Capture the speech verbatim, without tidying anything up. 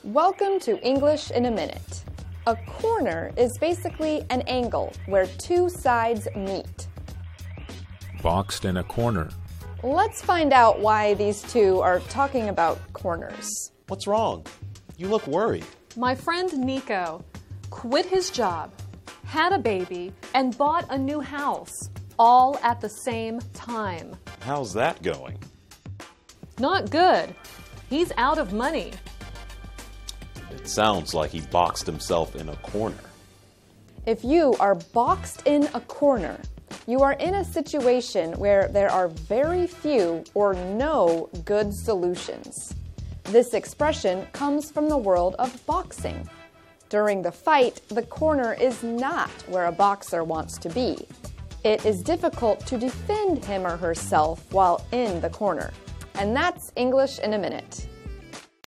Welcome to English in a Minute. A corner is basically an angle where two sides meet. Boxed in a corner. Let's find out why these two are talking about corners. What's wrong? You look worried. My friend Nico quit his job, had a baby, and bought a new house, all at the same time. How's that going? Not good. He's out of money. It sounds like he boxed himself in a corner. If you are boxed in a corner, you are in a situation where there are very few or no good solutions. This expression comes from the world of boxing. During the fight, the corner is not where a boxer wants to be. It is difficult to defend him or herself while in the corner. And that's English in a Minute.